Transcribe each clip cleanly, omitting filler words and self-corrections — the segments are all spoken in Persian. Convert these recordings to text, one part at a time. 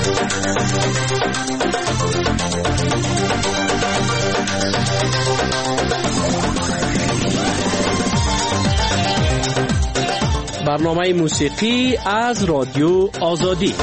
برنامه موسیقی از رادیو آزادی.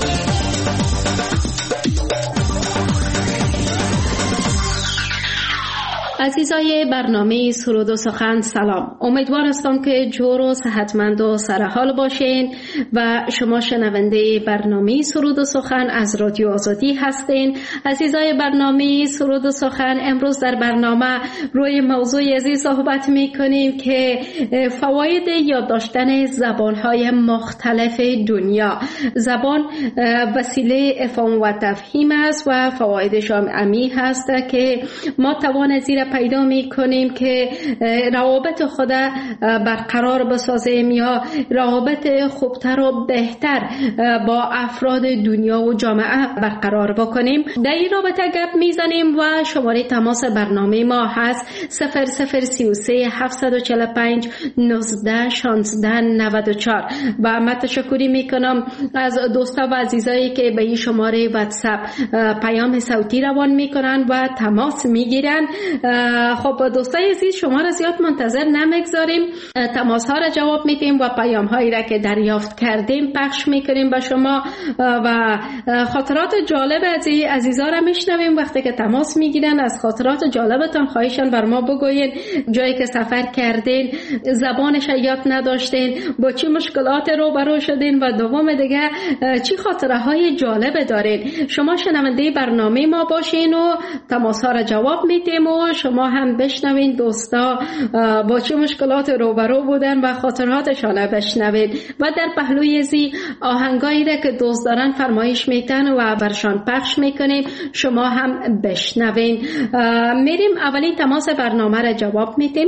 عزیزای برنامه سرود و سخن سلام. امیدوار هستم که جور و صحتمند و سرحال باشین و شما شنونده برنامه سرود و سخن از رادیو آزادی هستین. عزیزای برنامه سرود و سخن، امروز در برنامه روی موضوع عزیز صحبت میکنیم که فواید یاد داشتن زبانهای مختلف دنیا. زبان وسیله افهام و تفهیم است و فوایدش عمیق هست که ما توان زیر پیدا می کنیم که روابط خود برقرار بسازیم یا روابط خوبتر و بهتر با افراد دنیا و جامعه برقرار بکنیم. در این رابطه گپ میزنیم و شماره تماس برنامه ما هست 0033 745 19 16 94 و من تشکری میکنم از دوستا و عزیزایی که به این شماره واتساپ پیام صوتی روان میکنن و تماس میگیرن. خب دوستای عزیز، شما را زیاد منتظر نمیگذاریم، تماس ها را جواب میدیم و پیام هایی را که دریافت کردیم پخش میکنیم به شما و خاطرات جالب از عزیزا را میشنویم. وقتی که تماس میگیرن از خاطرات جالبتان خواهشان بر ما بگوین، جایی که سفر کردین، زبانش یاد نداشتین، با چی مشکلات روبرو شدین و دوم دیگه چی خاطره های جالب دارین. شما شنونده برنامه ما باشین و تماس ها را جواب میدیم و شما هم بشنوین دوستا با چه مشکلات روبرو بودن و خاطراتشان بشنوین و در پهلوی زی آهنگایی را که دوست دارن فرمایش میتن و برشان پخش میکنیم، شما هم بشنوین. میریم اولین تماس برنامه را جواب میدیم.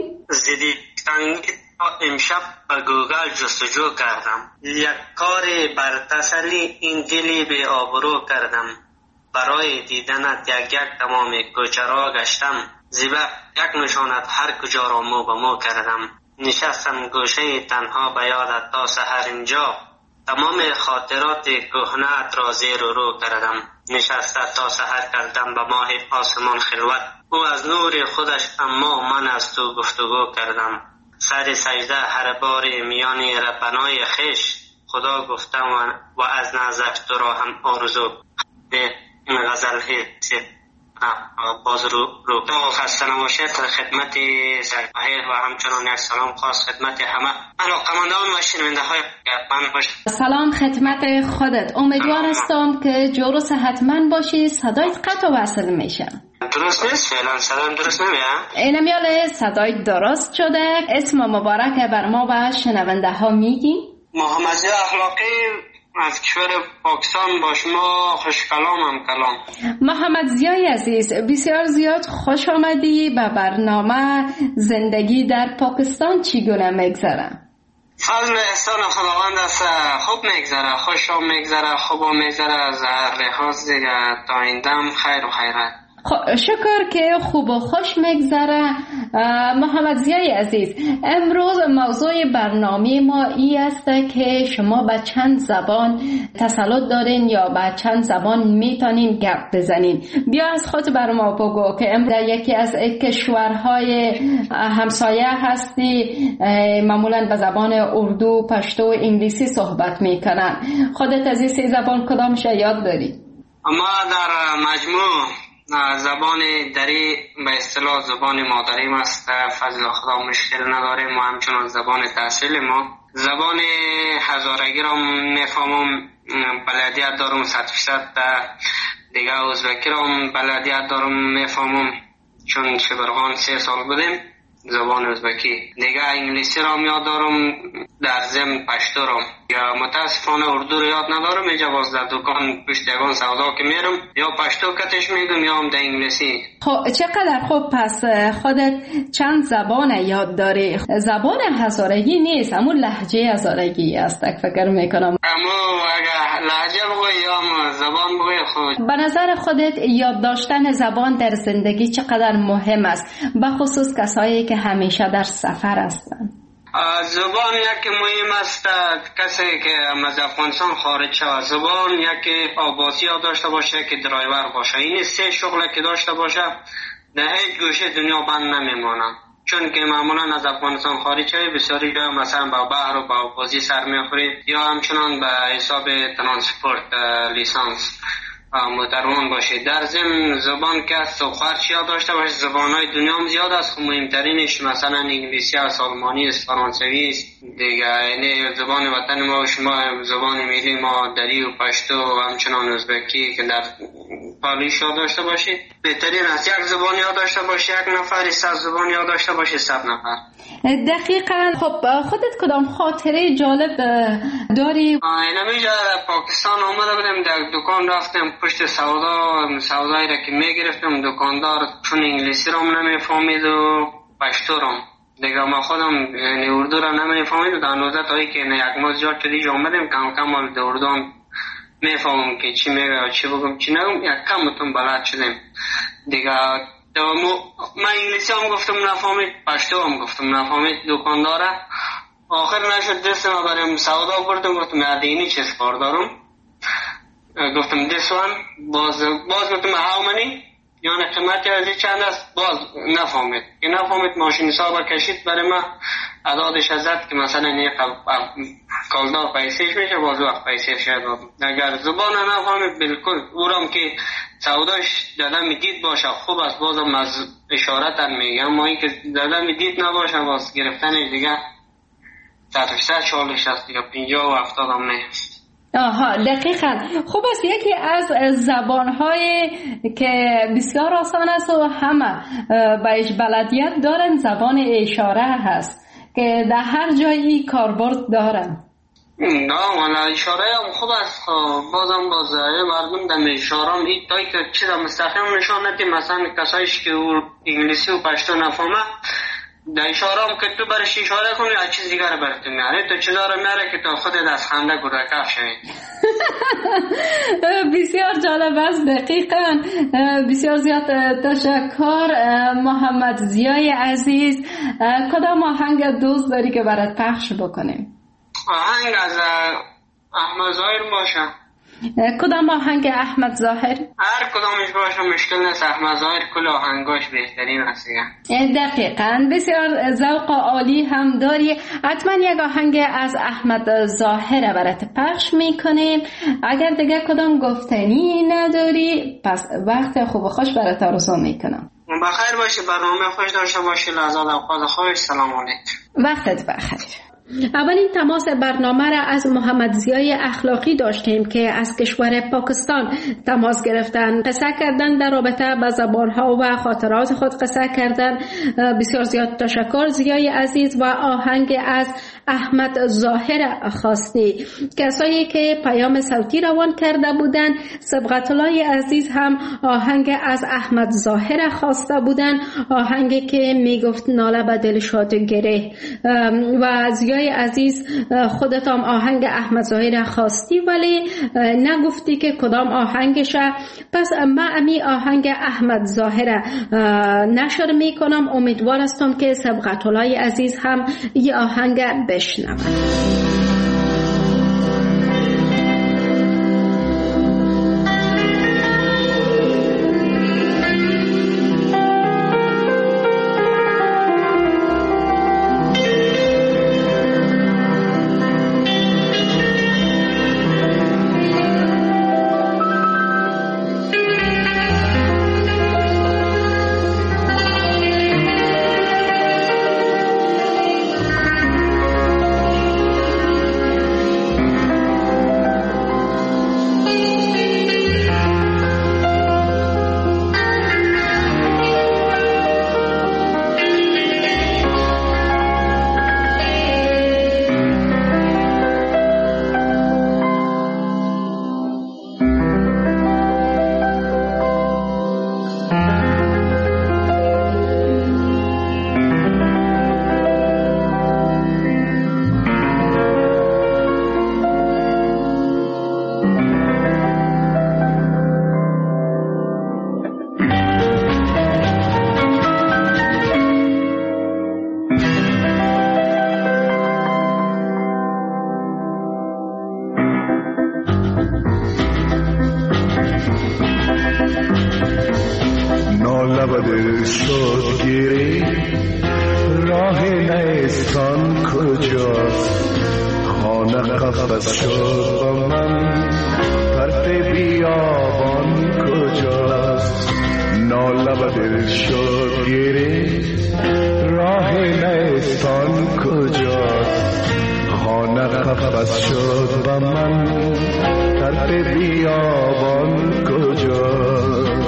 امشب با گوگل جستجو کردم، یک کار بر تسلی این دلی به آبرو کردم، برای دیدنت یک تمام کوچه را گشتم، زیبا یک نشانت هر کجا را مو به مو کردم، نشستم گوشه تنها به یادت تا سحر اینجا، تمام خاطرات کهنه‌ات را زیر و رو کردم، نشسته تا سحر کردم به ماه آسمان خلوت، او از نور خودش اما من از تو گفتگو کردم، سر سجده هر بار میان ربنای خش، خدا گفتم و از نزدش تو را هم آرزو. این غزل باز رو خسته نباشید خدمت سرکاهی و همچنان یک سلام خاص خدمت همه علاقمندان و شنونده های من باشید. سلام خدمت خودت، امیدوار هستم که جور و صحتمند باشی. صدایت قطع و وصل میشه. درست نیست؟ فعلا صدایم درست نمیاد؟ اینمیاله صدای درست شده. اسم مبارک بر ما و شنونده ها میگی؟ محمدی اخلاقی از کشور پاکستان با شما خوش کلامم کلام. محمد زیای عزیز، بسیار زیاد خوش آمدی به برنامه. زندگی در پاکستان چگونه میگذره؟ فضل احسان خداوند است، خوب میگذره، خوش میگذره، خوب میگذره، از هر لحاظ دیگه تا این دم خیر و خیرت. شکر که خوب و خوش میگذره. محمد زیای عزیز، امروز موضوع برنامه ما ای است که شما به چند زبان تسلط دارین یا به چند زبان میتونین گپ بزنین. بیا از خود بر ما بگو که امروز یکی از کشورهای همسایه هستی، معمولا به زبان اردو، پشتو و انگلیسی صحبت میکنن. خودت از این سه زبان کدامش یاد داری؟ اما در مجموع زبان دری به اصطلاح زبان مادریم است، فضل خدا مشکل نداریم و همچنان زبان تحصیل ما. زبان هزارگی را میفهمم، بلدیت دارم 100%. دیگه ازبکی را بلدیت دارم میفهمم، چون شبرغان 3 سال بودیم زبان ازبکی. دیگه انگلیسی را یاد دارم، در ضمن پشتو را. یا متاسفانه اردو رو یاد ندارم، اینجا باز در دکان پشت یگان سودا که میرم یا پشتو کتش میگم یا هم در انگلیسی. خب چقدر خوب، پس خودت چند زبان یاد داری. زبان هزارگی نیست، اما لهجه هزارگی است فکر میکنم. اما اگه لهجه بگوی یا زبان بگوی خود. به نظر خودت یاد داشتن زبان در زندگی چقدر مهم است، بخصوص کسایی که همیشه در سفر هستند؟ زبان یکی مهم است. کسی که از افغانستان خارج شود زبان یکی آباسی ها داشته باشه که درایور باشه. این سه شغل که داشته باشه در هیچ گوشه دنیا بند نمیمانه. چون که معمولا از افغانستان خارج شوی بسیاری جای مثلا با بحر و با آبازی سر میخوری یا همچنان به حساب ترانسپورت لیسانس متروان باشه. در ضمن زبان که است و خرچی ها داشته باشه. زبانهای دنیا هم زیاد است، مهمترینش مثلا انگلیسی است، آلمانی است، فرانسوی است دیگه. یعنی زبان وطن ما و شما زبان ملی ما دری و پشتو و همچنان ازبکی که در پالیش ها داشته باشید. بهترین است یک زبان یاد داشته باشه، یک نفر 100 زبان یاد داشته باشه 100 نفر. دقیقاً. خب خودت کدام خاطره جالب داری؟ اینمیجا پاکستان آمده بودم، در دکان رفتم پشت سودایی را که میگرفتم دکاندار چون انگلیسی را نمیفهمید و پشتو را دیگه ما خودم یعنی اردو را نمیفهمید و در نوزه تایی که یک ماه زیاد شدیج آمدم کم کم در اردو هم میفهمم که چی میگه و چی بگم چی نگم. یک کم بتون بلد شدم دیگه. من انگلیسی هم گفتم نفهمید، پشتو هم گفتم نفهمید دکانداره. آخر نشد دست ما بریم سودا بردم، گفتم یادینی چیز کار دارم، گفتم this one باز گفتم how many یعنی قیمت از چند است، باز نفهمید. که نفهمید ماشین حساب کشید برای ما عدادش ازد که مثلا یک کالدار پیسیش میشه باز وقت پیسیش شد. اگر زبان نفهمید بالکل اورم که سوداش دادم دید باشه خوب است بازم از اشارت هم میگه، اما این که دادم دید نباشه باز گرفتنش دیگه 100% چالش است دیگه 50 و 70 هم نیست. آها دقیقاً. خوب است. یکی از زبان‌های که بسیار آسان است و همه بهش بلدیت دارن زبان اشاره هست که در هر جایی کاربرد دارن. نه والا اشاره هم خوب است. بازم مردم در اشاره هم این تایی که چیز مستقیم نشان ندیم. مثلا کسایش که انگلیسی و پشتو نفهمه در اشاره هم که تو برش اشاره کنی از چیز دیگر براتون میاره، تو چیزا رو میاره که تو خودت از خنده گرکف شوی. بسیار جالب است. دقیقاً. بسیار زیاد تشکر محمد ضیای عزیز. کدام آهنگ دوست داری که برات پخش بکنیم؟ آهنگ از احمد ظاهر باشه. کدام آهنگ احمد ظاهر؟ هر کدامش باشه مشکل نیست. احمد ظاهر کل آهنگاش بهترین است. دقیقاً. بسیار ذوق عالی هم داری. حتما یک آهنگ از احمد ظاهر برات پخش میکنیم. اگر دیگه کدام گفتنی نداری پس وقت خوب و خوش برات آرزو میکنم. بخیر باشی، برنامه خوش داشته باشی. لحظات اوقات خوش. سلام علیکم. وقتت بخیر. اولین تماس برنامه را از محمد ضیای اخلاقی داشتیم که از کشور پاکستان تماس گرفتن، قصه کردن در رابطه با زبانها و خاطرات خود قصه کردن. بسیار زیاد تشکر ضیای عزیز. و آهنگ از احمد ظاهر خواستی. کسایی که پیام صوتی روان کرده بودن سبقت الله عزیز هم آهنگ از احمد ظاهر خواسته بودن، آهنگی که میگفت ناله به دل شاد گره. و ضیای عزیز خودت هم آهنگ احمد ظاهر خواستی ولی نگفتی که کدام آهنگشه. پس من امی آهنگ احمد ظاهر نشر میکنم. امیدوار هستم که سبقت الله عزیز هم یه آهنگ بشنوند. نالب دل شد گیری راه نیستان کجاست خانه قفس شد با من طرف بیابان کجاست نالب دل شد گیری راه نیستان کجاست خانه قفس شد با من طرف بیابان کجاست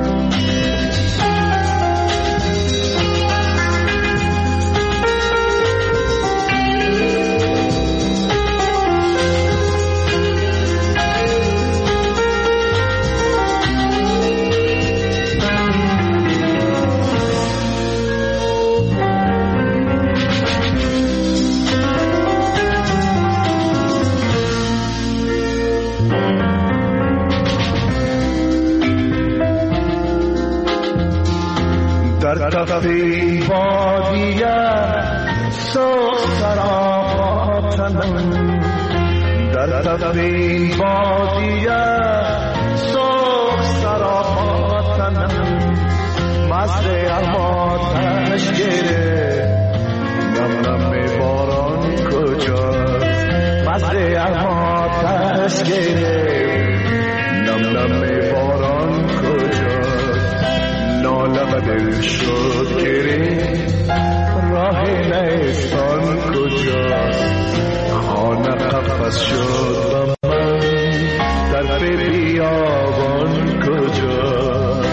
در تفتی وادیه سوخ سراغاتنم در تفتی وادیه سوخ سراغاتنم مست اماتش گره نم نم باران کجاست مست اماتش گره نم نم باران کجاست نالب دل شد گری راه نیستان کجاست خانه قفس شد با من طرف بیابان کجاست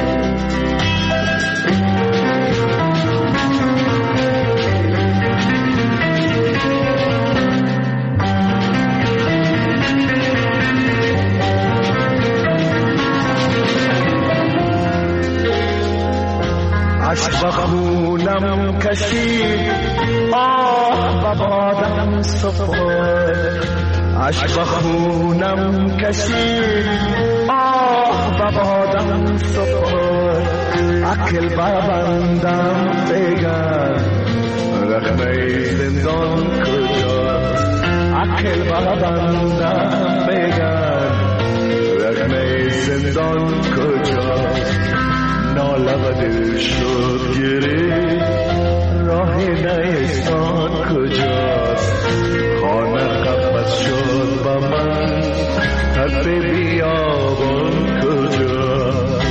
عشق و خونم کشید آه و بادم سفر عشق و خونم کشید آه و بادم سفر عقل ببندم بگن رخنه زندان کجاست عقل ببندم بگن رخنه زندان کجاست نالب دل شد گری راه نیستان کجاست خانه قفس شد با من طرف بیابان کجاست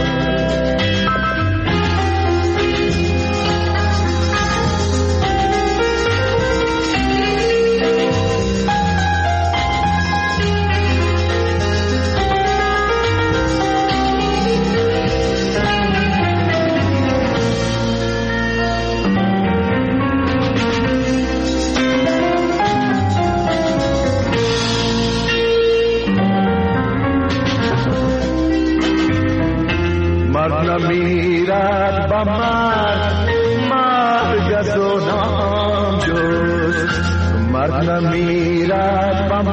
نمیرد با مرگ از و نام جز مرد نمیرد با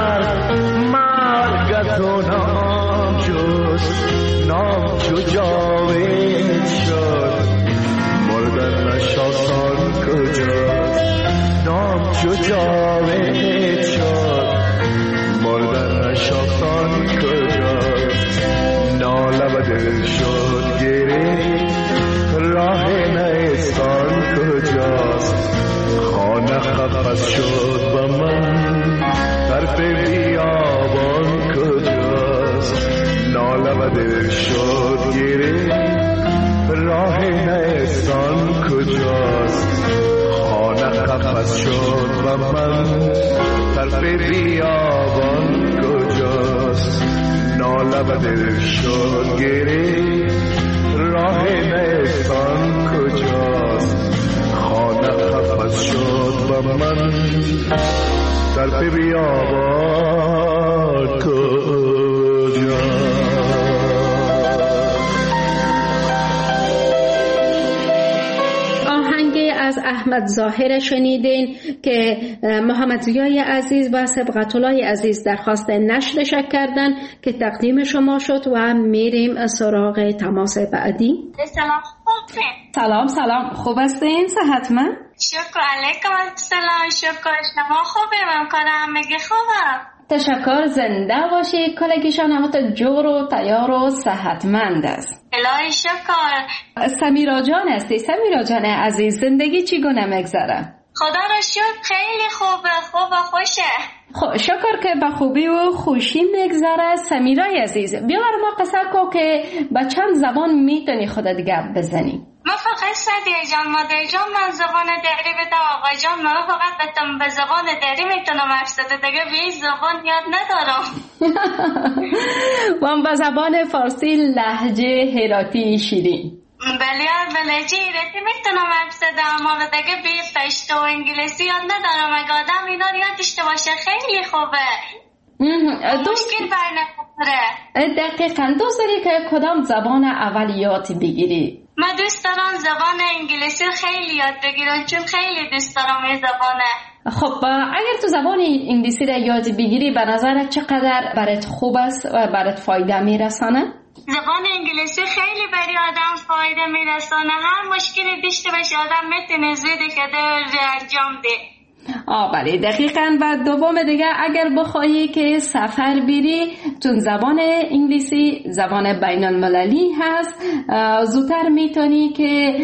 مرگ از و نام جز نام چو جاوید شد مردن نشاسان کجاست نام چو جاوید شد مردن نشاسان کجاست نالب دل شد گری راه نیستان کجاست خانه قفس شد با من طرف بیابان کجاست نالب دل شد گری راه نیستان کجاست خانه قفس شد با من طرف بیابان کجاست نالب دل شد گری راه نیستان کجاست خانه قفس شد با من طرف بیابان کجاست از احمد ظاهر شنیدین که محمد ضیای عزیز و صبغت الله عزیز درخواست نشرش کردن که تقدیم شما شد و میریم سراغ تماس بعدی. سلام خوب هستین؟ صحتمند؟ شکر علیکم. سلام شکر شما خوبه؟ من کارم میگه خوبه. تشکر، زنده باشی. کلگیشان همت جور و تیار و صحتمند است. الهی شکر. سمیرا جان هستی. سمیرا جان عزیز، زندگی چگونه میگذره؟ خدا را شکر خیلی خوبه، خوب و خوشه. خب شکر که به خوبی و خوشی میگذره. سمیرای عزیز، بیا بر ما قصه کو که به چند زبان میتونی خودت گپ بزنی؟ من فقط سعدیه جان، مادر جان من زبان دری بده، آقا جان من فقط به زبان دری میتونم حرف زده، دیگه به زبان یاد ندارم. من به زبان فارسی لهجه هراتی شیرین. بله لهجه هراتی میتونم حرف زده، اما دیگه به پشتو و انگلیسی یاد ندارم. اگه آدم اینا رو یاد داشته باشه خیلی خوبه. مشکل بر نخوره. دقیقا. دوست داری که کدام زبان اولیات بگیری؟ من دوست دارم زبان انگلیسی خیلی یاد بگیرم، چون خیلی دوست دارم این زبانه. خب اگر تو زبان انگلیسی را یاد بگیری به نظرت چقدر برات خوب است و برات فایده میرسانه؟ زبان انگلیسی خیلی برای آدم فایده میرسانه. هر مشکلی داشته باشه آدم میتونه زودی که انجام ده. بله دقیقاً. و دوم دیگه اگر بخواهی که سفر بری، چون زبان انگلیسی زبان بین المللی هست، زودتر میتونی که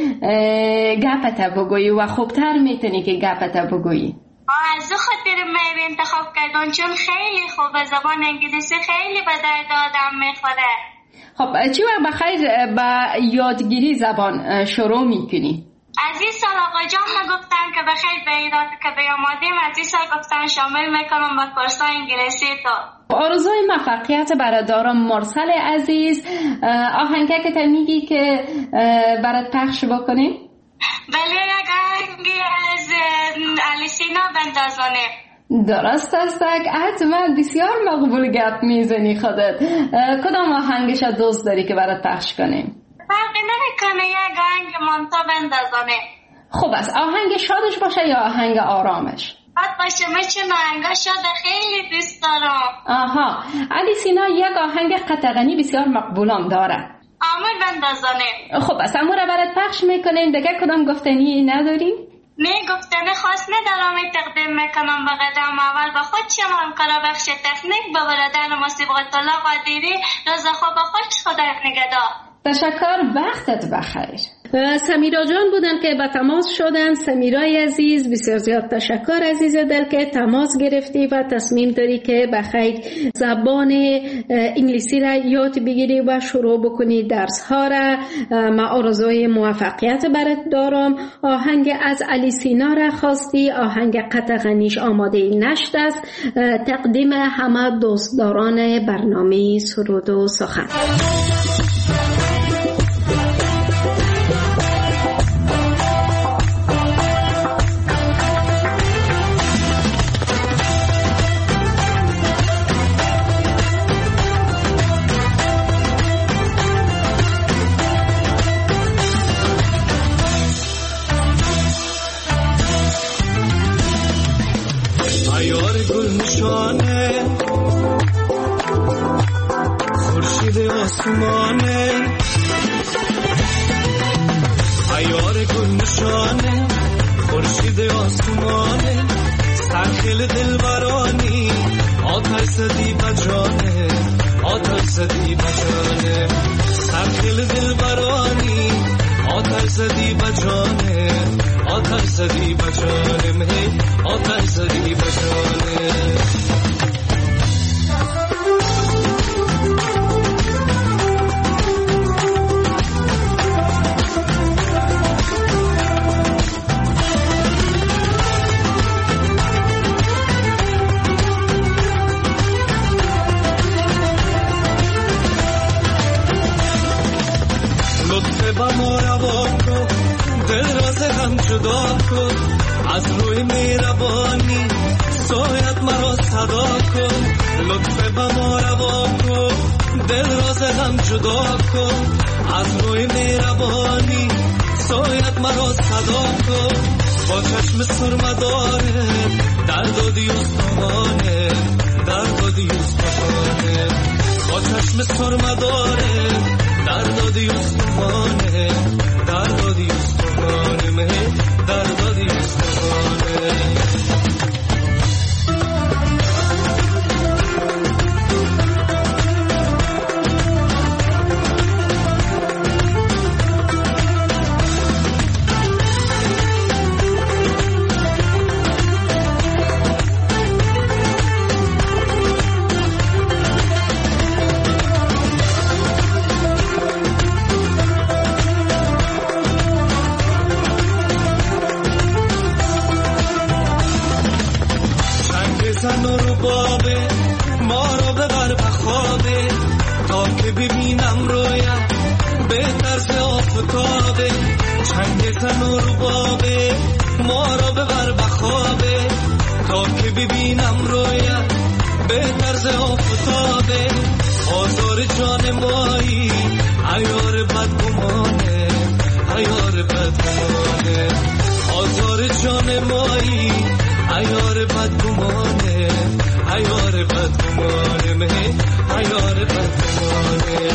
گپت بگویی و خوبتر میتونی که گپت بگویی. از خاطر من انتخاب کردم، چون خیلی خوبه. زبان انگلیسی خیلی به درد آدم میخوره. خب چی وقت بخیر با یادگیری زبان شروع میکنی؟ از این سال آقا جان گفتن که بخیر به ایراد که بیامادیم، از این سال گفتن شامل میکنم با کورس انگلیسی تو. آرزوی موفقیت برادرم مرسل عزیز. آهنگه که تا میگی که برات پخش بکنیم؟ بله یک آهنگی از الیسینا بندازانه. درست است. حتما بسیار مقبول گپ میزنی خودت. کدام آهنگش دوست داری که برات پخش کنیم؟ فرقی نمیکنه، یک آهنگ منتا بندازانه. خوب است. آهنگ شادش باشه یا آهنگ آرامش؟ شاد باشه. من چون آهنگ شاد خیلی دوست دارم. آها. الیسینا یک آهنگ قطغنی بسیار مقبولم داره. آمر بندازانه. خوب است. امور برات پخش میکنیم. دیگه کدام گفتنی نداریم؟ نه گفتنی خاص ندارم. تقدیم میکنم به قدم اول به خود شما همکار بخش تکنیک، به برادر موسیقی الله قادری. روز خوب خود خدا نگهدار. تشکر، وقتت بخیر. سمیرا جان بودن که با تماس شدن. سمیرای عزیز بسیار زیاد تشکر عزیز دل که تماس گرفتی و تصمیم داری که بخیر زبان انگلیسی را یاد بگیری و شروع بکنی درس ها را. ما آرزوی موفقیت برات دارم. آهنگ از الیسینا را خواستی، آهنگ قطغنیش آماده نشد است. تقدیم همه دوستداران برنامه سرود و سخن. آسمانه عیار گل نشانه، خورشید آسمانه، سرخیل دلبرانی، آتش زدی بجانه، آتش زدی بجانه، سرخیل دلبرانی، آتش زدی بجانه، آتش زدی بجانه، مهی آتش زدی بجانه. جدا کن از روی مهربانی، سایت مرا صدا کن، لطف به ما روا کن، دل راز هم جدا کن از روی مهربانی، سایت مرا صدا کن، با چشم سرمداره درد و دیوستانه، درد و دیوستانه، با چشم سرمداره درد و دیوستانه، درد و دیوستانه، مه درد و دیوستانه. که ببینم رویم به طرز آفتابه، چنگ تنور بابه ما را ببر بخوابه. تا که ببینم رویم به طرز آفتابه، آزار جان مایی عیار بدگمانه، عیار بدگمانه. آزار جان مایی عیار بدگمانه، عیار بدگمانه، عیار بدگمانه.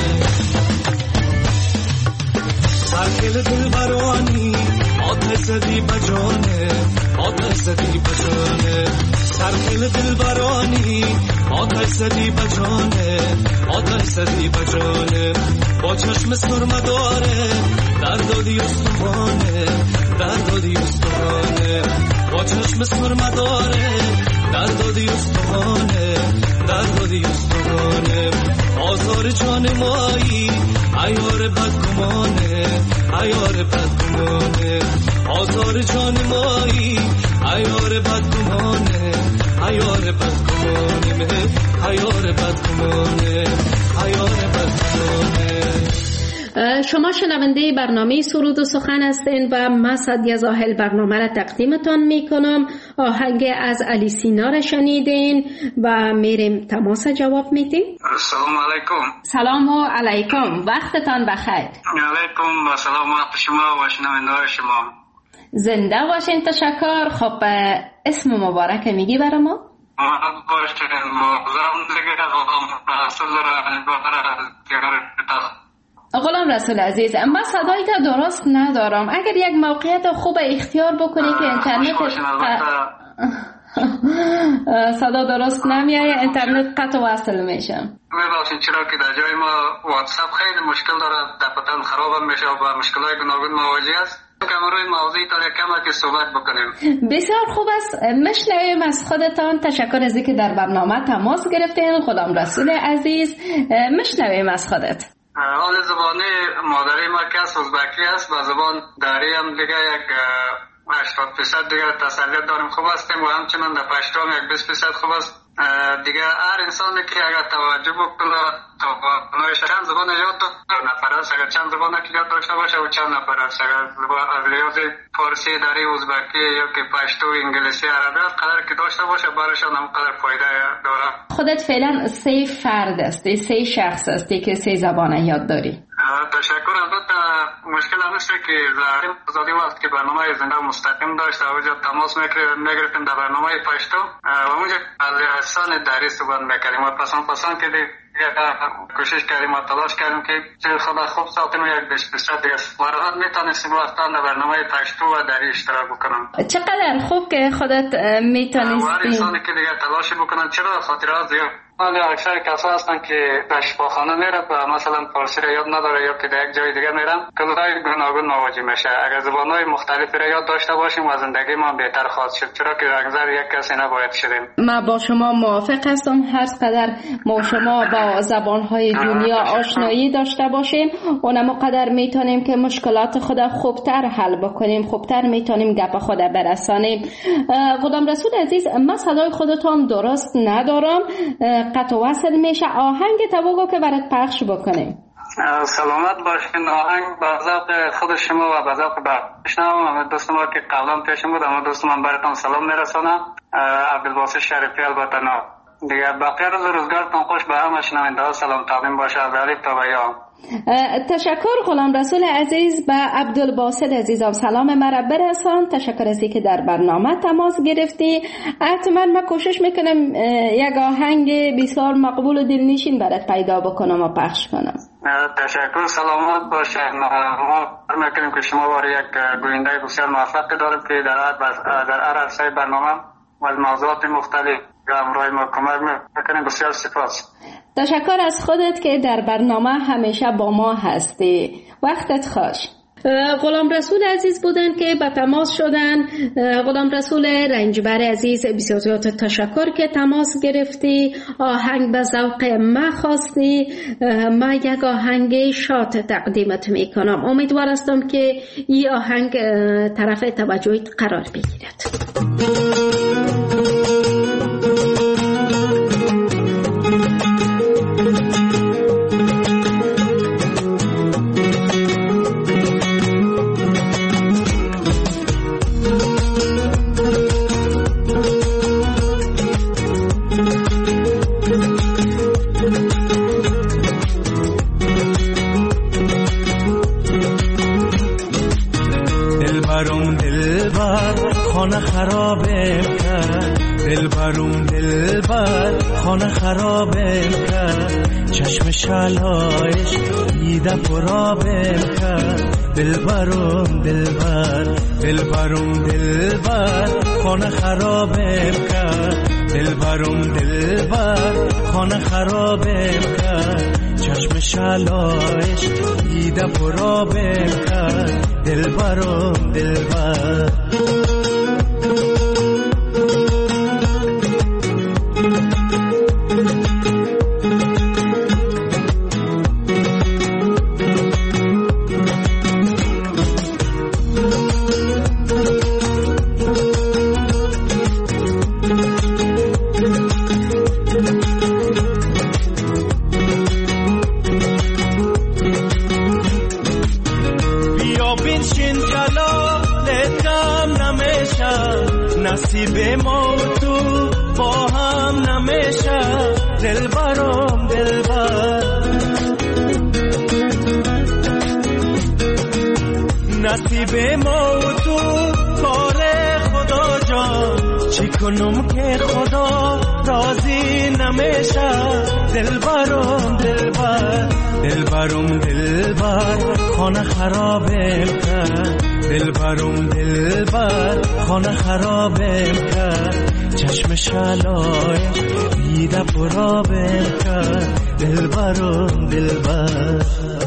سرکل دل برانی آتش زدی بجانه، آتش زدی بجانه. سرکل دل برانی آتش زدی بجانه، آتش زدی بجانه. با چشم سرمه داره دردادی استوانه، دردادی استوانه. با چشم سرمه داره دردادی استوانه، دردادی استوانه. آزار جان مایی عیار بدگمانه، عیار بدگمانه. آزار جان مایی عیار بدگمانه، عیار بدگمانه، عیار بدگمانه، عیار بدگمانه. شما شنونده برنامه سرود و سخن هستین و من سعدیه زاهل برنامه را تقدیمتان میکنم. آهنگ از علی سینا را شنیدین و میریم تماس جواب میدیم. السلام علیکم. سلام و علیکم، وقتتان بخیر. علیکم و سلام وقت شما و شنونده شما. زنده باشین. تشکر. خب اسم مبارک میگی برای ما؟ باشین مغزم دیگه رسول غلام رسول عزیز، من صدایت درست ندارم. اگر یک موقعیت خوب اختیار بکنی که اینترنت صدا درست نمیایه، اینترنت قطع وصل میشه. میباشین چرا که در جای ما واتساپ خیلی مشکل داره، دفعتاً خراب میشه و با مشکلات گوناگون مواجه است. که روی موضوعی تا کم که صحبت بکنیم. بسیار خوب است. مشنویم از خودتان. تشکر از اینکه در برنامه تماس گرفتین. غلام رسول عزیز، مشنویم از خودت. حال زبانی مادری ما که از ازبکی است، با زبان داری هم دیگه یک 80% دیگه تسلیت داریم، خوب هستیم و همچنان در پشتو هم یک 20% خوب است. دیگه هر انسانی که اگر توجه بکنه توانایش چند زبان یاد نفر است، اگر چند زبان که یاد داشته باشه و چند نفر است، اگر یاد فارسی داری، ازبکی یا که پشتو، انگلیسی، عربی قدر که داشته باشه برایشان هم قدر فایده داره. خودت فعلا 3 فرد هستی، 3 شخص هستی که 3 زبان یاد داری. تشکر. البته مشکل هم نیست که زهریم آزادی وقت که برنامه زنده مستقیم داشت و اونجا تماس میگرفتیم در برنامه پشتو و اونجا لسان دری صحبت میکردیم و پسند که کوشش کردیم و تلاش کردیم که خدا خوب ساختیم و یک 20% دیگه مرحات میتونستیم وقتا در برنامه پشتو و دری اشتراک بکنم. چقدر خوب که خودت میتونستی. هر انسانی که دیگه تلاش بکنن، چرا خاطرات زیاد ولی اکثر کسا هستن که در شفاخانه میره و مثلا فارسی را یاد نداره یا که در یک جای دیگه میرن کلهای گوناگون مواجه میشه. اگر زبانهای مختلفی را یاد داشته باشیم و زندگی ما بهتر خواهد شد، چرا که اکثر یک کسی نباید شدیم. من با شما موافق هستم. هر قدر ما شما با زبانهای دنیا آشنایی داشته باشیم اونم قدر میتونیم که مشکلات خود خوبتر حل بکنیم، خوبتر میتونیم گپ خود برسانیم. غلام رسول عزیز، من صدای خودتون درست ندارم، قطع وصل میشه. آهنگ بگو که برات پخش بکنیم. سلامت باشین. آهنگ به ذوق خود شما و به ذوق بشنوم. دوست ما که قبلا پیشم بود، اما دوست من براتون سلام میرسونم. عبدالباسط شریفی البته نه دیگه. بقیه روزگارتون خوش. به همه شنونده ها سلام تقدیم باشه از الف تا به یا. تشکر غلام رسول عزیز. به عبدالباسط عزیزم سلام مرا برسان. تشکر از اینکه در برنامه تماس گرفتی. حتما من کوشش میکنم یک آهنگ بسیار مقبول و دلنشین برات پیدا بکنم و پخش کنم. تشکر. سلامت باشین. ما میکنیم که شما بار یک گوینده بسیار موفق دارید که در هر عرصه برنامه و موضوعات مختلف همراه ما کمک میکنیم. بسیار سپاس. تشکر از خودت که در برنامه همیشه با ما هستی. وقتت خوش. غلام رسول عزیز بودن که به تماس شدن. غلام رسول رنجبر عزیز، بسیار زیاد تشکر که تماس گرفتی. آهنگ به ذوق ما خواستی. ما یک آهنگ شاد تقدیمت میکنم. امیدوار هستم که این آهنگ طرف توجهت قرار بگیرد. خانه خرابم کرد دلبرم دلبر خانه خرابم کرد چشم شلایش دیده پرابم کرد دلبرم دلبر دلبرم دلبر خانه خرابم کرد دلبرم دلبر خانه خرابم کرد چشم شلایش دیده پرابم کرد دلبرم دلبر نصیب ما تو با هم نمیشه دلبرم دلبر نصیب ما تو کار خدا جان چی کنم که خدا راضی نمیشه دلبرم دلبر دلبرم دلبر خانه خرابم کرد دلبرم دلبر خانه خرابم کرد چشم شلایش دیده پرابم کرد دلبرم دلبر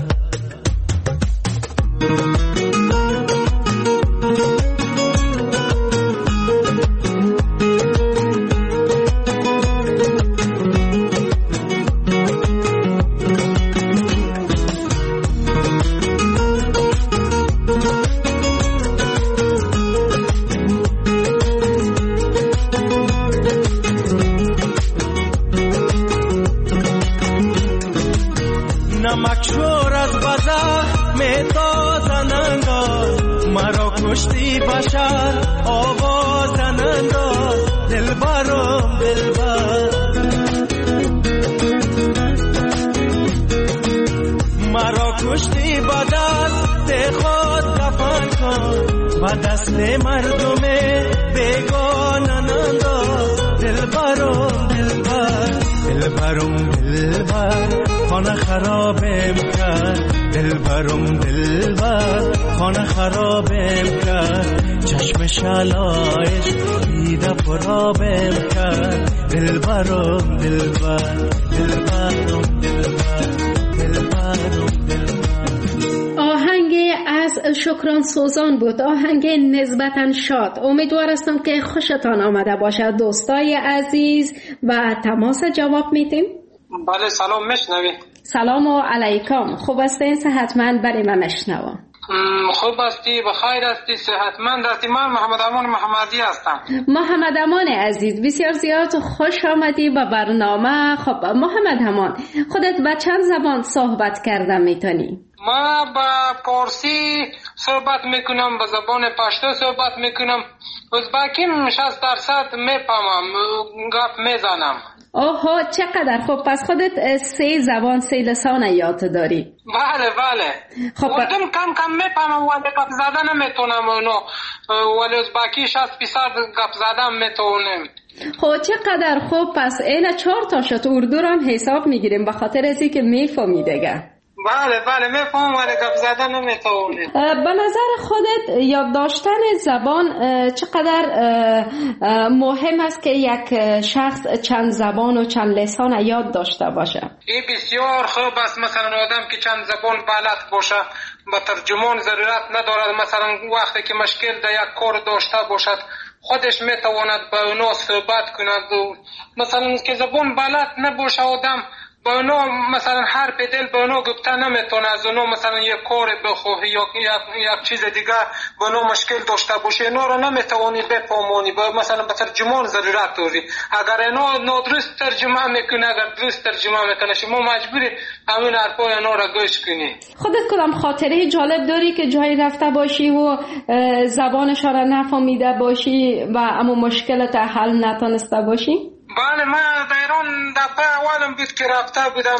نمکشور از بزر میتازنند مرا کشتی بشر آوازنند دلبرم دلبر مرا کشتی با دست خود دفن کن با دست مردم بیگانند دلبرم دلبر دلبرم دلبر خانه خرابم کرد دلبرم دلبر خانه خرابم کرد چشم شلایش دیده پرابم کرد دلبرم دلبر دلبرم دلبر دلبرم دلبر. آهنگ از شکران سوزان بود، آهنگ نسبتاً شاد. امیدوار هستم که خوشتان آمده باشد دوستای عزیز و تماس جواب میدیم. بله سلام میشنوی؟ سلام علیکم، خوب هستین؟ صحتمند؟ بله من میشنوم. خوب هستی؟ بخیر هستی؟ صحتمند هستی؟ من محمد امان محمدی هستم. محمد امان عزیز بسیار زیاد خوش آمدی به برنامه. خب محمد امان خودت به چند زبان صحبت کردن میتونی؟ ما با پارسی صحبت میکنم، به زبان پشتو صحبت میکنم، ازبکیم 60% میفهمم، گپ میزنم. اوه چقدر خوب، پس خودت 3 زبان 3 لسان یاد داری؟ بله بله. خب اردم کم کم میفهمم ولی گپ زدن نمیتونم، ولی ازبکی 60% گپ زدن میتونم. خب چقدر خوب، پس این 4 تا شد اردو رو هم حساب میگیریم به خاطر ازی که میفهمی دیگه. بله بله میفهمم ولی گپ زدن نمیتونم. به نظر خودت یاد داشتن زبان چقدر مهم است که یک شخص چند زبان و چند لسان یاد داشته باشه؟ این بسیار خوب است. مثلا آدم که چند زبان بلد باشه با ترجمان ضرورت ندارد. مثلا وقتی که مشکل در یک کار داشته باشد خودش میتواند با اونا صحبت کند. مثلا که زبان بلد نباشه آدم با اونا مثلا حرف دل با اونا گفته نمیتونه، از اونا مثلا یک کار بخواه یا یک چیز دیگه با اونا مشکل داشته باشه اینا رو نمیتونی بفهمونی، مثلا به ترجمان ضرورت داری. اگر اینا نادرست ترجمه میکنه، اگر درست ترجمه میکنه شما مجبوری همین حرفای اینا رو گوش کنی. خودت کدام خاطره جالب داری که جایی رفته باشی و زبانش را نفهمیده باشی و اما مشکلت حل نتونسته باشی؟ بله من در ایران دفعه اولم بود که رفته بودم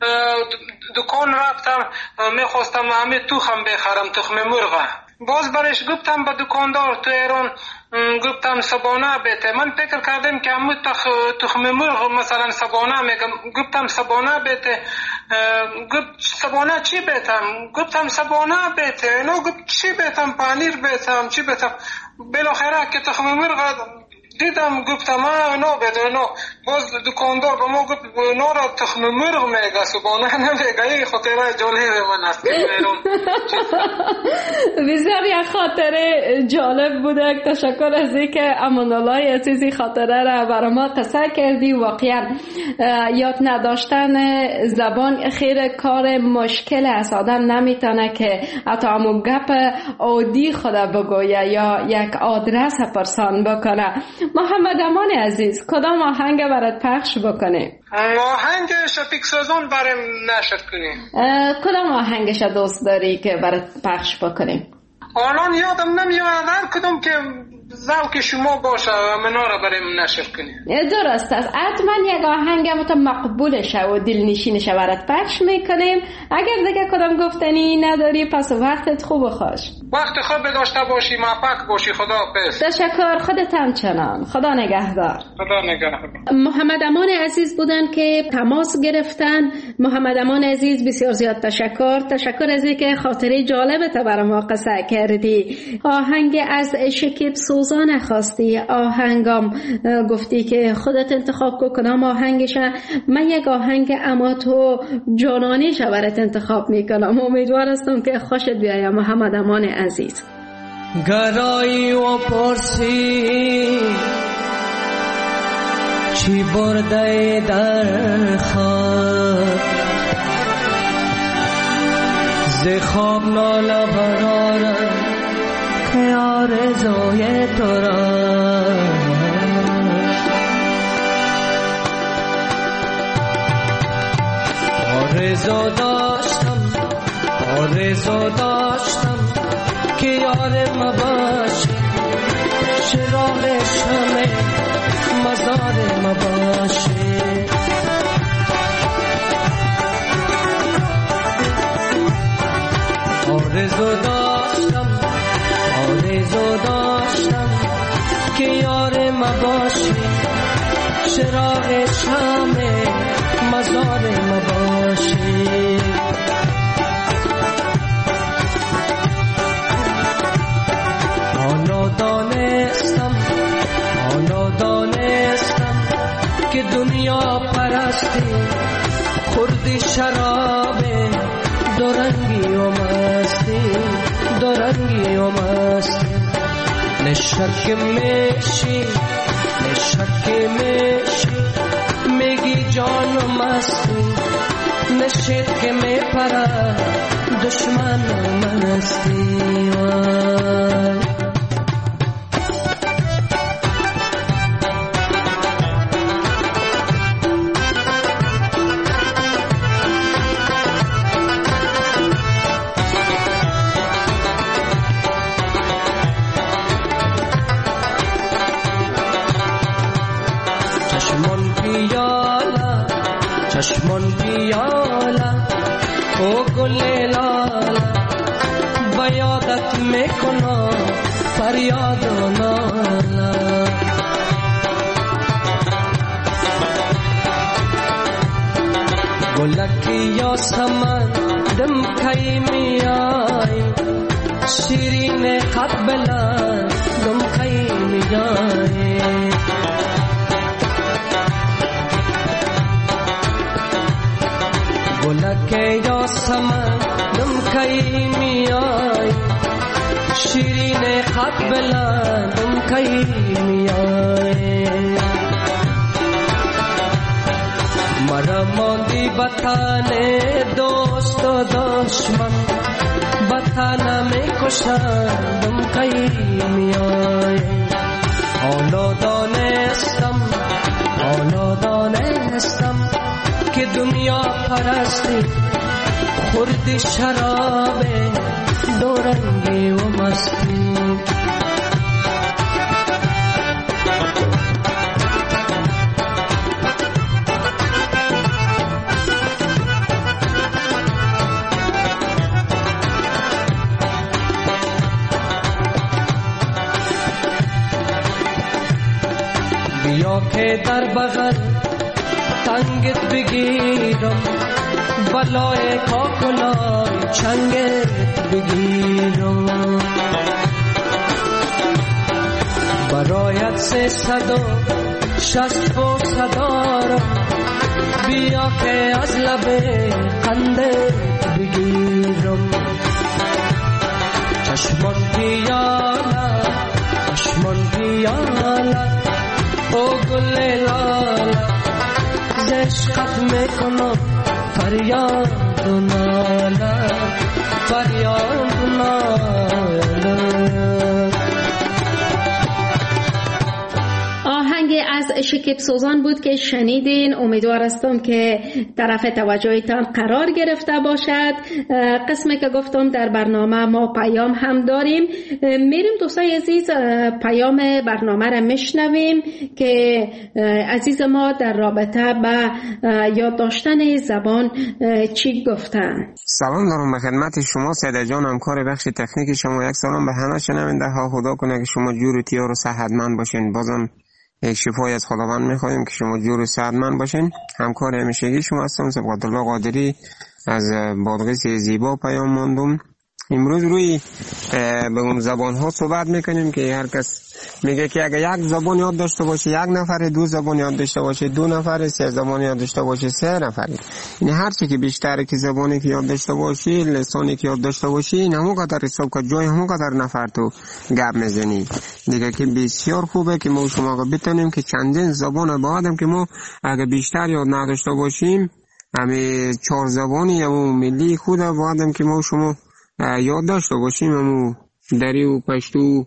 دکان رفتم میخواستم همه تخم بخرم، تخم مرغ. باز برش گفتم به دکاندار تو ایران گفتم سبانه بیته. من فکر کردم که همون تخم مرغ مثلا سبانه میگم. گفتم سبانه بیته. گفت سبانه چی بیتم؟ گفتم سبانه بیته. اینو گفت چی بیتم؟ پنیر بیتم چی بیتم؟ بالاخره که تخم مرغ دیدم گفتم اینو بیته. اینو باز دکاندار به ما گفت اینو را تخم مرغ میگه سبانه نمیگه. این خاطره جالب من است. بسیار یک خاطره جالب بوده. تشکر از اینکه امان الله عزیزی خاطره را برای ما قصه کردی. واقعا یاد نداشتن زبان خیر کار مشکل است. آدم نمیتونه که حتی همون گپ عادی خود بگویه یا یک آدرس پرسان بکنه. محمد امان عزیز کدام آهنگ برات پخش بکنه؟ آهنگ شفیق سازان برام نشر کنیم. کدام آهنگش دوست داری که برات پخش بکنیم؟ الان یادم نمیاد هر کدوم که ذوق شما باشه منا را برام نشر کنیم. درست است. حتما یک آهنگ مقبولشه و دلنشینشه برات پخش میکنیم. اگر دیگه کدام گفتنی نداری پس وقتت خوب و خوش. وقت خوب داشته باشی، موفق باشی. خدا حافظ. تشکر. خودت همچنان. خدا نگهدار. خدا نگهدار. محمد امان عزیز بودن که تماس گرفتن. محمد امان عزیز بسیار زیاد تشکر از اینکه خاطره جالبت برای ما قصه کردی. آهنگ از شکیب سوزان خواستی. آهنگام گفتی که خودت انتخاب کنم آهنگشه. من یک آهنگ اما تو جانانیش برات انتخاب میکنم. امیدوار هستم که خوشت بیاید محمد امان عزیز. گرایی و پرسی چی برده در خواب ز خواب ناله برارم که آرزوی تو را آرزو داشتم که یار ما باشه چراغ شمع مزار ما باشه آرزو داشتم که یار ما باشه چراغ شمع مزار ما باشه حالا دانستم که دنیا پرستی خوردی شراب دورنگی و مستی نشک میشی میگی جان و مستی نشید که میپره دشمن و مستی چشمون پیالا او گل لالا بیادت میکنم فریاد و نالا گلکی یاسمن دم کی میای شیرین خط بلند دم کی میای گلک یاسمن دم کی میای شیرین خط بلند دم کی میای مرا ماندی بطن دوست و دشمن بطن می کشن دم کی میای حالا دانستم که دنیا پرستی خوردی شراب دورنگی و مستی که در بغل تنگت بگیرم بلای کاکلای چنگت بگیرم برایت 360 بوسه دارم بیا که از لب قندت بگیرم چشمان پیاله او گل لاله ز عشقت میکنم فریاد و ناله آهنگ از شکیب سوزان بود که شنیدین. امیدوار هستم که طرف توجهتان قرار گرفته باشد. قسمی که گفتم در برنامه ما پیام هم داریم. میریم دوستای عزیز پیام برنامه را میشنویم که عزیز ما در رابطه با یاد داشتن زبان چی گفتن. سلام دارم به خدمت شما سیده جان، همکار بخش تکنیک شما. یک سلام به همه شنونده ها. خدا کنه که شما جور تیار و صحتمند باشین. بازم یک شفای از خداوند میخوایم که شما جور و صحتمند باشین. همکار همیشگی شما هستم سبقت الله قادری از بادغیس زیبا پیام ماندم. امروز روی به اون زبان ها صحبت میکنیم که هر کس میگه که اگر یک زبان یاد داشته باشه یک نفر، دو زبان یاد داشته باشه دو نفر، سه زبان یاد داشته باشه سه نفر. یعنی هر چی که بیشتر که زبانی که یاد داشته باشی، لسانی که یاد داشته باشی، این همون قدر حساب که جای همون قدر نفر تو گپ میزنی دیگه، که بسیار خوبه که ما شما بتونیم که چندین زبان با آدم که ما اگر بیشتر یاد نداشته باشیم، همه 4 زبانی همون ملی خود با آدم که ما شما یاد داشته باشیم، همون دری و پشتو،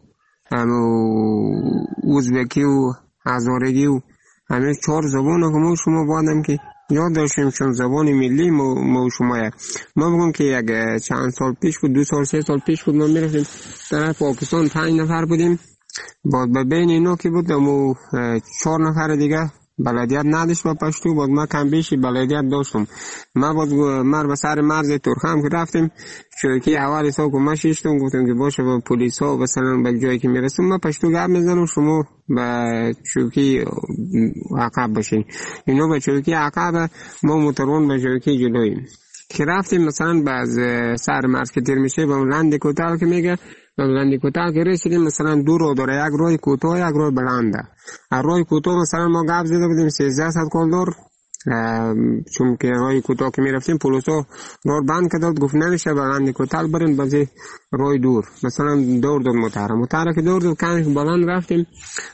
همون ازبکی و هزارگی و همه 4 زبان که ما شما با آدم که یاد داشتیم، چون زبان ملی ما شما ما بگم که یک چند سال پیش بود، 2 سال 3 سال پیش بود، ما میرفتیم در پاکستان 5 نفر بودیم، بعد به بین اینا که بود همون 4 نفر دیگه بلدیت نداشت با پشتو، بعد ما کم بیشی بلدیت داشتم. ما باز مر به سر مرز ترخم که رفتیم چوکی اول سا که ما شیشتم، گفتم که باشه با پلیس ها مثلا به جایی که میرسیم ما پشتو گپ میزنم، شما به چوکی عقب باشین. اینو به چوکی عقب، ما موترون به چوکی جلویم که رفتیم. مثلا باز سر مرز که تیر میشه با لند کوتاه که میگه، لند کوتاه که رسیدیم مثلا 2 راه داره، یک راه کوتاه یک راه بلنده. راه کوتاه مثلا ما گپ زده بودیم 13 ساعت کال دار، چون که راه کوتاه که میرفتیم پلیسا راه بند کرد، گفت نمیشه بلند کوتاه برین بازی راه دور. مثلا دور داد موتر که دور داد کمی بلند رفتیم،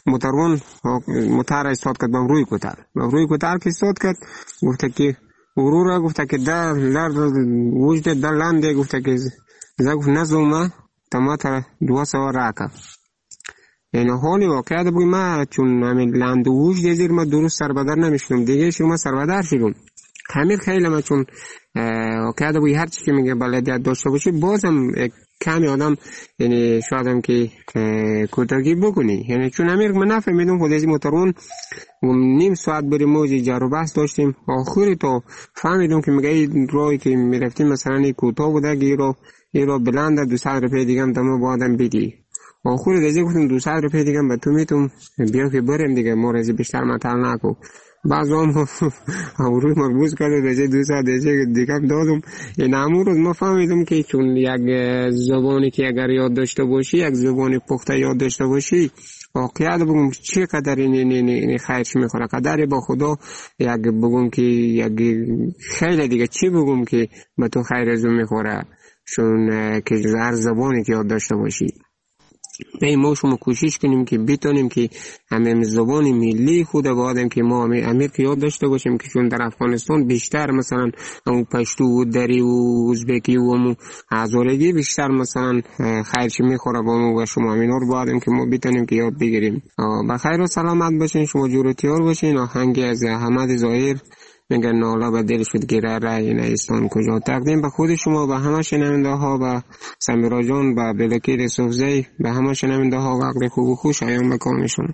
موتر استاد کرد با روی کوتاه که استاد کرد، گفت که غرور، گفت که در وجد در لنده، گفت که گفت نزومه تماتر 200 راکا. یعنی حالی واقعیت بگویم ما چون همین لند و وجد زیر ما درست سربدر نمیشنم دیگه، شما سربدر شدم همین خیلی. ما چون واقعیت بگویم هر چی که میگه بلدیت داشته باشی بازم کمی آدم یعنی شاید هم که کوتاهی بکنی، یعنی چون امیر من نفهمیدم خود از موترون نیم ساعت بریم موجی جر و بحث داشتیم، آخری تو فهمیدم که میگه این راهی که میرفتیم مثلا کوتاه بوده که این رو بلنده 200 روپیه دیگه هم دمو با آدم بدی. آخری دیگه گفتم 200 روپیه دیگه هم به تو میتونم بیا که بریم دیگه، ما رازی بیشتر مطل نکو. بعض هم روی مربوط کرده دیگه 200 دیگه هم دادم. این همون روز ما فهمیدم که چون یک زبانی که اگر یاد داشته باشی، یک زبانی پخته یاد داشته باشی، واقعیت بگم چه قدر این خیرش میخوره، قدر با خدا یک بگم که یک خیلی دیگه چی بگم که به تو خیر ازو میخوره، چون که هر زبانی که یاد داشته باشی. ما شما کوشش کنیم که بتونیم که همه زبان ملی خود با آدم که ما امیر که یاد داشته باشیم، که چون در افغانستان بیشتر مثلا همون پشتو و دری و ازبکی و همون هزارگی بیشتر مثلا خیرش میخوره با ما و شما همینا رو با آدم که ما بتونیم که یاد بگیریم. بخیر و سلامت باشین، شما جور و تیار باشین. آهنگ از احمد ظاهر میگن نالا به دل شد گره رای نیستان کجا، تقدیم به خود شما، به همه شنونده ها، به سمیرا جان، به بلکیر صوفزی، به همه شنونده ها وقت خوب و خوش ایام بکار میشون.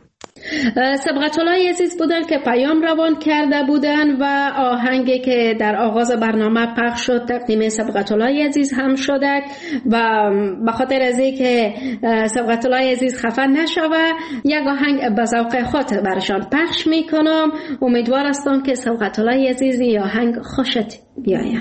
سبقت‌الله عزیز بودن که پیام روان کرده بودن و آهنگی که در آغاز برنامه پخش شد تقدیم سبقت‌الله عزیز هم شده و به خاطر از اینکه سبقت‌الله عزیز خفه نشوه یک آهنگ به ذوق خود برشان پخش میکنم. امیدوار هستم که سبقت‌الله عزیز این آهنگ خوشت بیاید.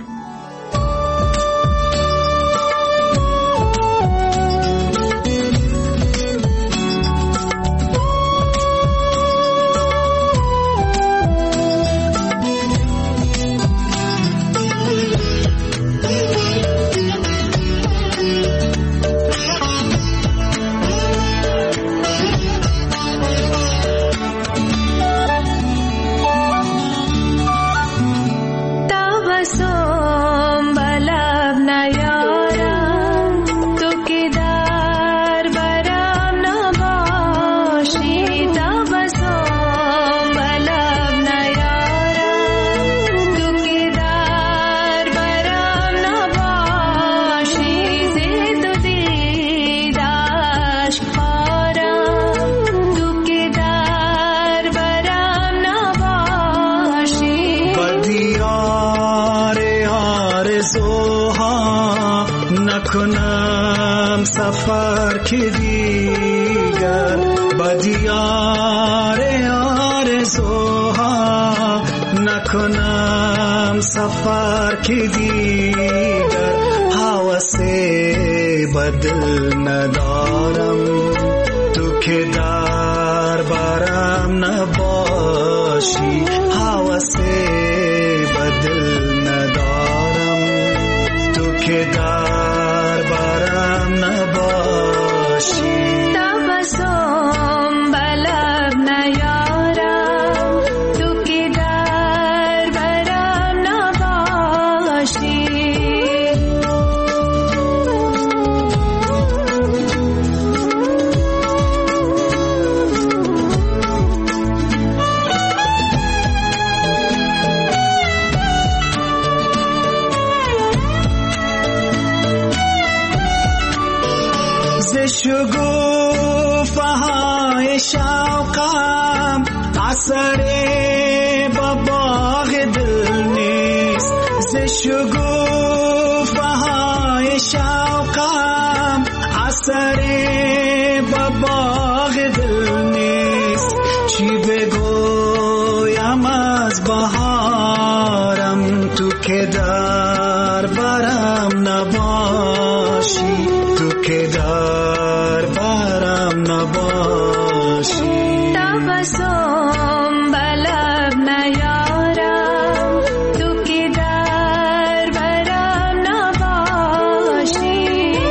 سفر که دیگر با دیار آرزوها نکنم سفر که دیگر حوث بدل ندارم تو که در برم نباشی حوث بدل ندارم تو که در برم نباشی تبسم بلب نیارم تو که در برم نباشی شگوفه های شوقم اثر با باغ دل نیست ز شگوفه های شوقم اثر با باغ دل نیست چی بگویم از بهارم تو که در برم نباشی تو که در برم نباشی تبسم بلب نیارم تو که در برم نباشی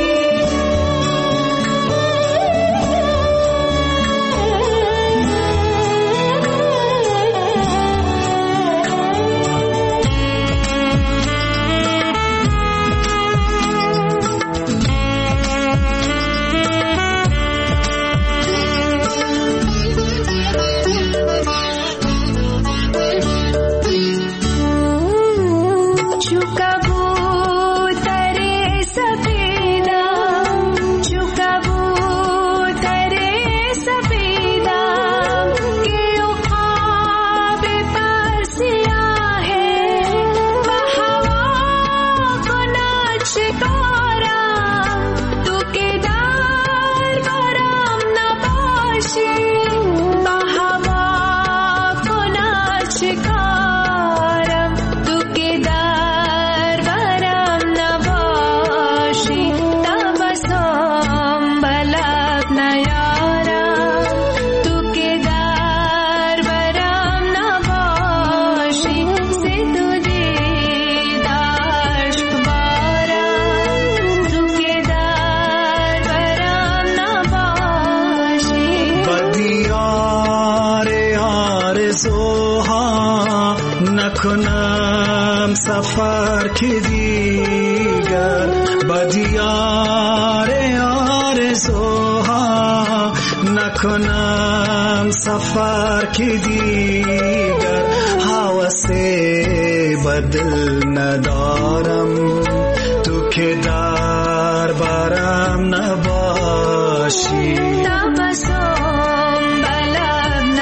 نکنم سفر که دیگر با دیار آرزوها نکنم سفر که دیگر حوث بدل ندارم تو که در برم نباشی تبسم بلب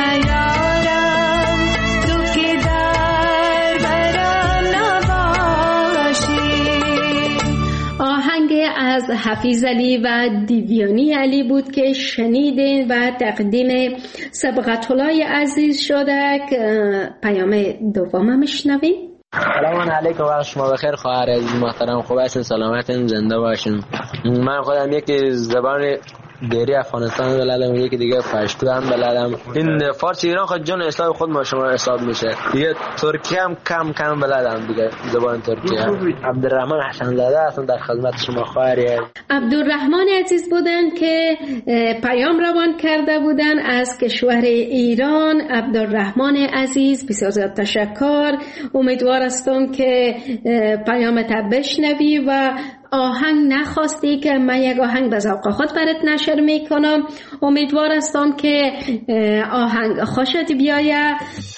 از حفیظ علی و دیویانی علی بود که شنیدین و تقدیم سبقت الله عزیز شده. پیام دوم میشنویم. سلام علیکم و شما بخیر خواهر عزیز محترم، خوب هستین، سلامتین، زنده باشین. من خودم یکی زبان دیری افغانستان بلدم، یکی دیگه پشتو هم بلدم. این فارسی ایران خود جان اصلاح خود ما شما حساب میشه. دیگه ترکی هم کم بلدم دیگه، زبان ترکی هم. عبدالرحمن حسن زاده هستم در خدمت شما خواهری. عبدالرحمن عزیز بودن که پیام روان کرده بودن از کشور ایران. عبدالرحمن عزیز بسیار زیاد تشکر. امیدوار هستم که پیامت بشنوی و آهنگ نخواستی که من یک آهنگ به ذوق خود برات نشر میکنم. امیدوار هستم که آهنگ خوشت بیاید.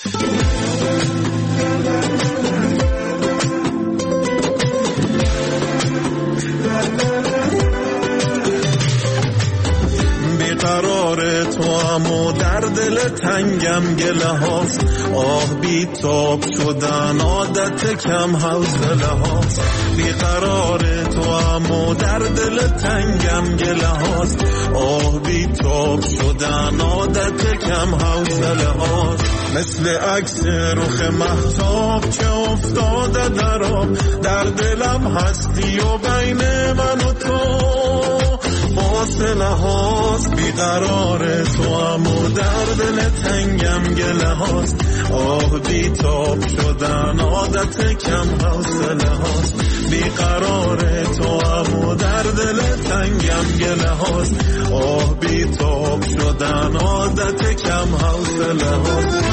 بیقرار تو اما در دل تنگم گله هاست، آه بی تاب شدن عادت کم حوصله هاست. بیقرار تو اما در دل تنگم گله هاست، آه بی تاب شدن عادت کم حوصله هاست. مثل عکس رخ مهتاب که افتاده در آب، در دلم هستی و بین من و تو فاصله هاست. بیقرار تو اما در دل تنگم گله هاست، آه بی تاب شدن عادت کم حوصله هاست. بیقرار تو اما در دل تنگم گله هاست، آه بی تاب شدن عادت کم حوصله هاست.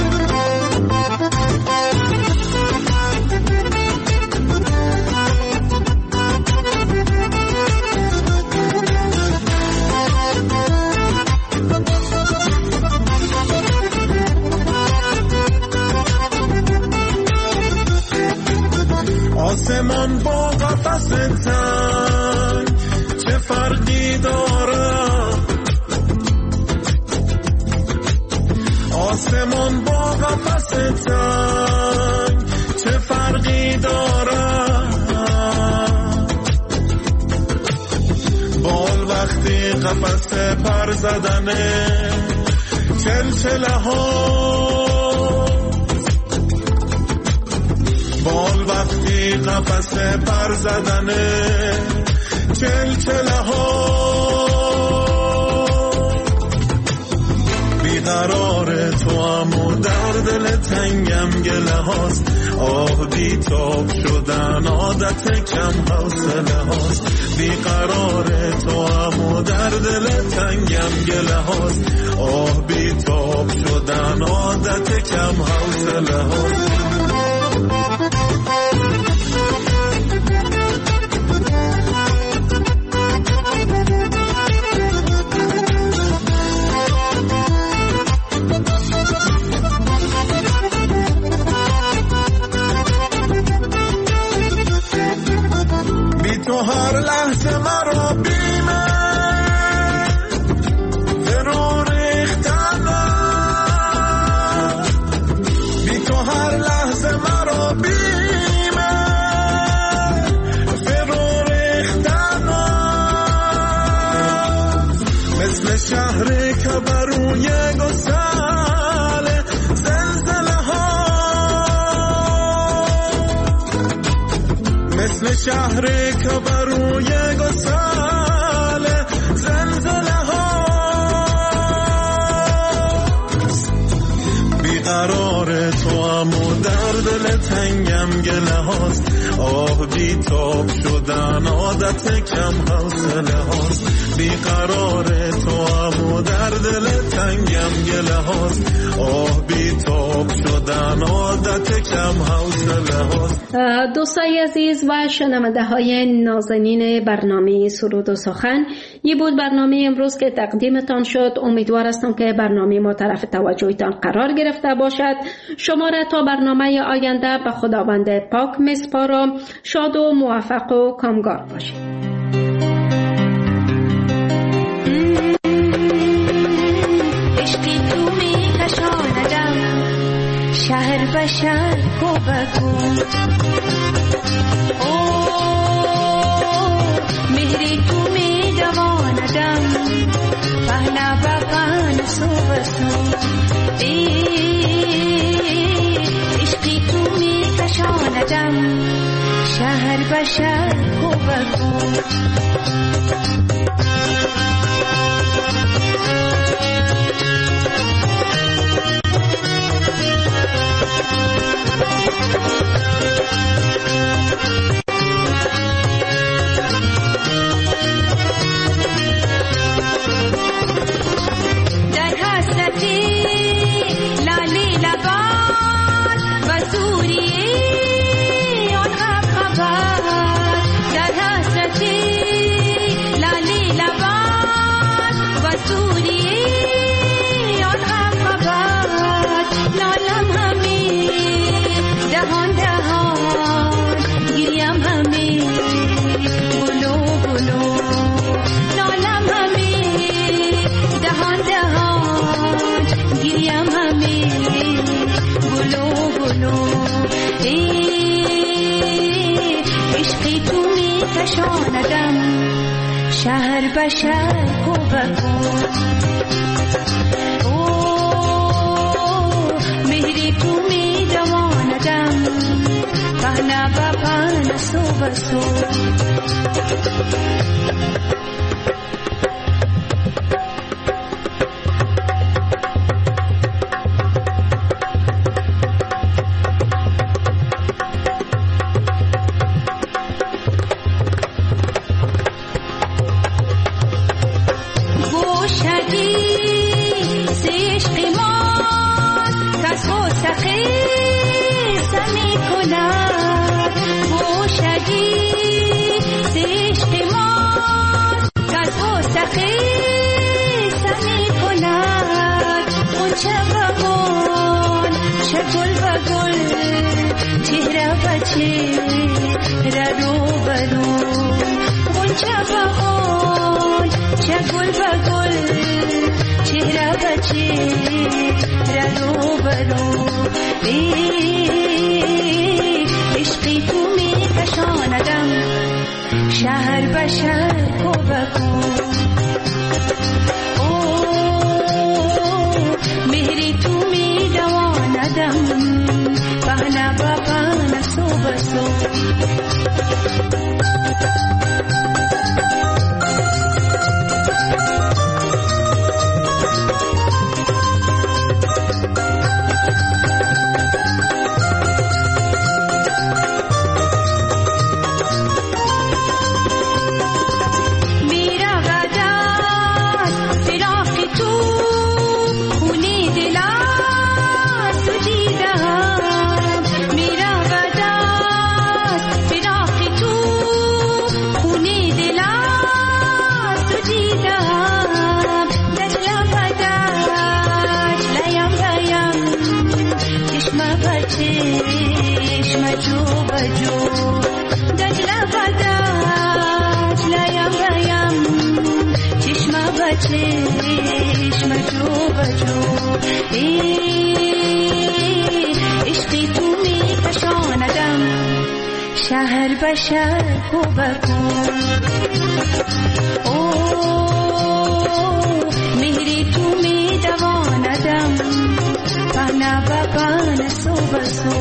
آسمان با قفس تنگ چه فرقی داره؟ آسمان با قفس تنگ چه فرقی داره؟ بال وقتی قفس پر زدنه چلچله ها، بال وقتی قفس پر زدنه چلچله ها. بیقرار تو اما در دل تنگم گله هاست، آه بی تاب شدن عادت کم حوصله هاست. بیقرار تو اما در دل تنگم گله هاست، آه بی تاب شدن عادت کم حوصله هاست. تو هر لحظه مرا بیمه فرو ریختنه، بی تو هر لحظه مرا بیمه فرو ریختنه. مثل شهری که بروی گسل زلزله ها، مثل شهری که بروی گسل زلزله ها. بیقرار تو اما در دل تنگم گله هاست، آه بی تاب شدن عادت کم حوصله هاست. بیقرار تو اما در دل تنگم گله هاست، آه بی تاب شدن عادت کم حوصله هاست. دوستای عزیز و شنونده های نازنین برنامه سرود و سخن، یه بود برنامه امروز که تقدیمتان شد. امیدوار هستم که برنامه ما طرف توجهتان قرار گرفته باشد. شما را تا برنامه آینده به خداوند پاک میسپارم. شاد و موفق و کامگار باشید. عشقی تو می کشاندم شهر به شهر کو بکن، مهری بسو عشقی تو می کشاندم شهر به شهر کو بگو شهر به شهر کو بگو مهری تو می دواندم پهنا با پهنا سو بسو عشقی تو می کشاندم شهر به شهر کو بگو مهری تو می دواندم پهنا با پهنا سو بسو عشقی تو می کشاندم شهر به شهر کو بگو مهری تو می دواندم پهنا با پهنا سو بسو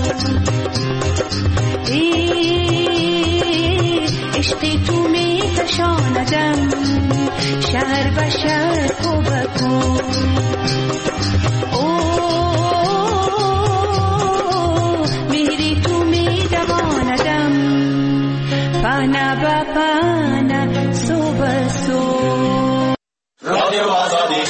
عشقی تو می کشاندم شهر به شهر کو بگو مهری تو می دواندم پهنا با پهنا سو بسو رادیو آزادی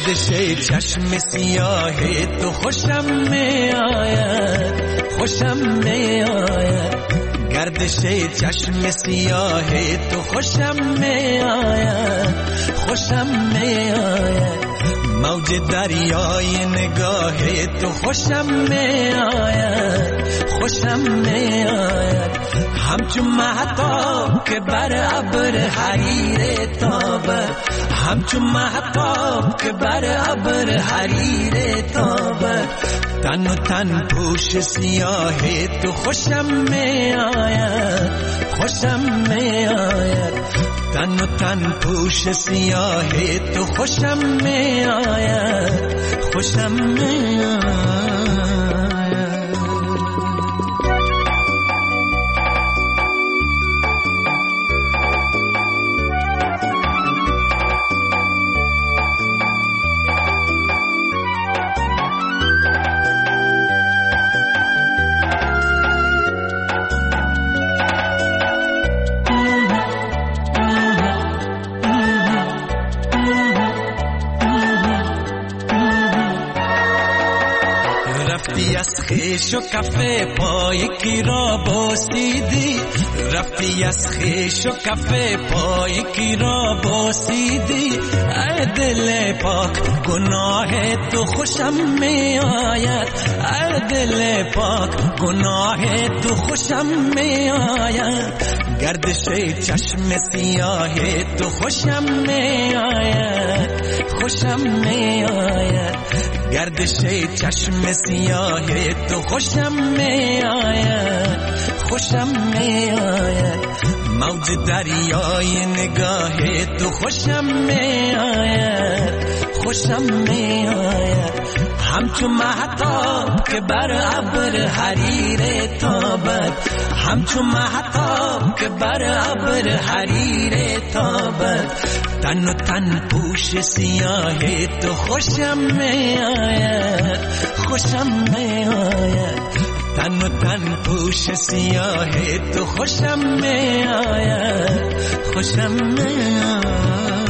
گردش چشم سیاه تو خوشم می آید، خوشم می آید. گردش چشم سیاه تو خوشم می آید، خوشم می آید. موج دریای نگاه تو خوشم می آید، خوشم می آید. همچون مهتاب که بر ابر حریر تابد، همچون مهتاب که بر ابر حریر تابد. تن و تن پوش سیاه تو خوشم می آید، خوشم می آید. تن و تن پوش سیاه تو خوشم می آید، خوشم می آید. از خیش و کفه پای کی را بوسیدی، رفتی از خیش و کفه پای کی را بوسیدی. ای دل پاک گناه تو خوشم می آید، ای دل پاک گناه تو خوشم می آید. گردش چشم سیاه تو خوشم می آید، خوشم می آید. گردش چشم سیاه تو خوشم می آید، خوشم می آید. موج دریای نگاه تو خوشم می آید، خوشم می آید. همچون مهتاب که بر ابر حریر تابد، همچون مهتاب که بر ابر حریر تابد. تن و تن پوش سیاه تو خوشم می آید، خوشم می آید. تن و تن پوش سیاه تو خوشم می آید، خوشم می آید.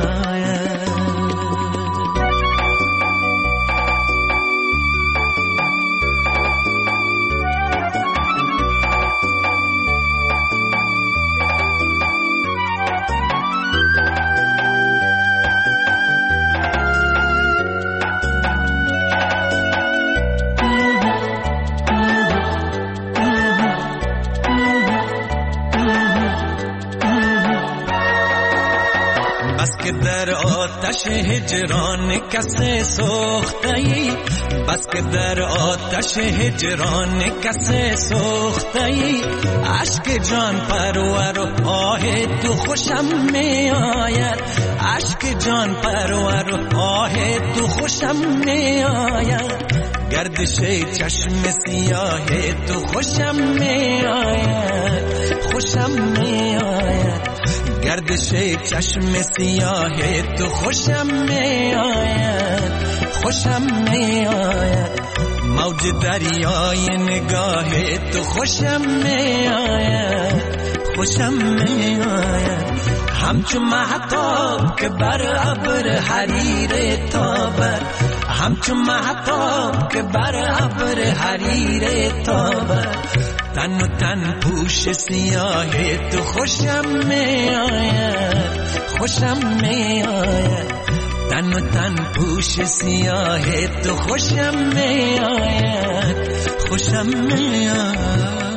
در آتش هجران کس سوخته‌ای، بس که در آتش هجران کس سوخته‌ای. عشق جان پرور و آه تو خوشم می آید، عشق جان پرور و آه تو خوشم می آید. گردش چشم سیاه تو خوشم می آید، خوشم می آید. گردش چشم سیاه تو خوشم می آید، خوشم می آید. موج دریای نگاه تو خوشم می آید، خوشم می آید. همچون مهتاب که بر ابر حریر تابد، همچون مهتاب که بر ابر حریر تابد. تن و تن پوش سیاه تو خوشم می آید، خوشم می آید. تن و تن پوش سیاه تو خوشم می آید، خوشم می آید.